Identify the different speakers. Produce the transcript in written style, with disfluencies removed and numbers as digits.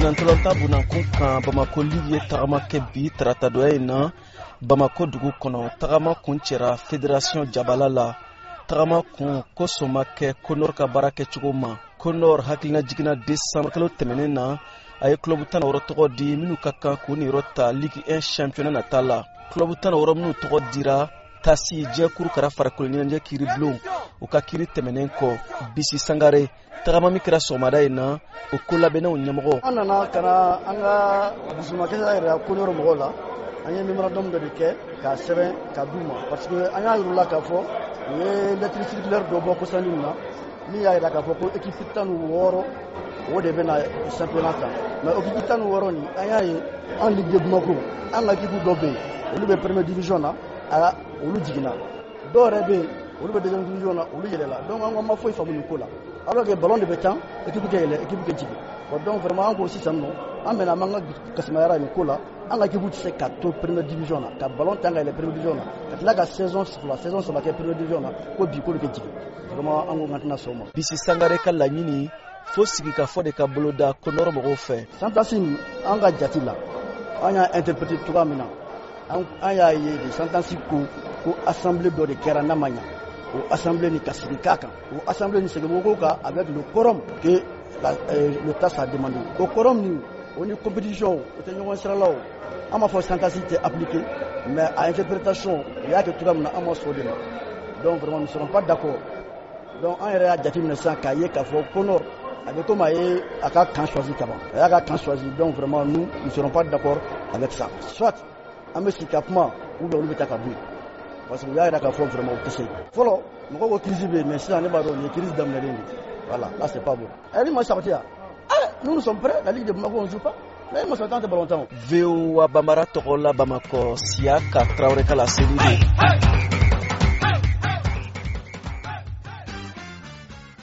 Speaker 1: Sinantolanta bunankun kan Bamako Ligue tagama kɛ bi taratadoya in na Bamako dugu kɔnɔ tagama kun cɛra Fédération Jabala la. Tagama kun ko soma kɛ Konor ka baara kɛcogo ma. Konor hakilina jiginna décembre kalo tɛmɛnen na a ye club 16 tɔgɔ di minnu ka kan k'u niyɔrɔ ta Ligue 1 championnat nata la. Club 16 minnu tɔgɔ dira Tasi Jɛkuru kɛra farikolo ɲɛnajɛ kiiri bulon u ka kiiri tɛmɛnen kɔ Bisi Sangare tagama min kɛra sɔgɔmada in na o ko labɛnnaw ɲɛmɔgɔ.
Speaker 2: An nana ka na an ka dusumakɛla yɛrɛ Konor mɔgɔw la an ye mémorandum dɔ de kɛ k'a sɛbɛn ka d'u ma parce que an y'a yir'u la k'a fɔ u ye lettre circulaire dɔ bɔ kɔsani na min y'a yira k'a fɔ ko équipe 16 o de bɛna championnat ta mais équipe 16 nin an y'a ye an Ligue de Bamako an ka équipe dɔ bɛ yen olu bɛ première division na olu jiginna dɔw yɛrɛ bɛ yen olu bɛ deuxième division na olu yɛlɛla donc an ko ma foyi faamu nin ko la alors que ballon de bɛ tan équipe kɛ yɛlɛ équipe kɛ jigin bon donc vraiment an ko sisan nɔ an bɛna an ka kasimayara nin ko la an ka équipe tɛ se ka to première division na ka ballon tan ka yɛlɛ première division na ka tila ka saison saba kɛ première division na ko bi k'olu kɛ jigin vraiment an ko an tɛna sɔn o ma.
Speaker 1: Bisi Sangare ka laɲini fo sigi ka fɔ de ka boloda Konor mɔgɔw fɛ.
Speaker 2: Santasi an ka jate la an y'a interprété cogoya min na an y'a ye de Santasi ko assemblée dɔ de kɛra n'a ma ɲa o assemblée ni ka sigi k'a kan o assemblée ni seginko kan avec le quorum que le TAS a demandé o quorum ni o ni compétition o tɛ ɲɔgɔn sira la o an m'a fɔ Santasi tɛ appliqué mais à interprétation o y'a kɛ cogoya min na an ma sɔn o de la donc vraiment nous ne serons pas d'accord donc an yɛrɛ y'a jateminɛ sisan k'a ye k'a fɔ Konor a bɛ komi a ye a ka camp choisi kaban a y'a ka camp choisi donc vraiment nous ne serons pas d'accord avec ça soit an bɛ sigi ka kuma ou bien olu bɛ taa ka bɔ yen parce que u y'a yira k'a fɔ vraiment o tɛ se fɔlɔ mɔgɔw ko crise bɛ yen mais sisan ne b'a dɔn nin ye crise daminɛlen de voilà là c'est pas bon ni ma sabati yan nous sommes prêts la Ligue de Bamako on joue pas mais ma sabati an tɛ ballon tan o.
Speaker 1: VOA Bambara tɔgɔ la Bamakɔ Siaka Traoré ka laseli de.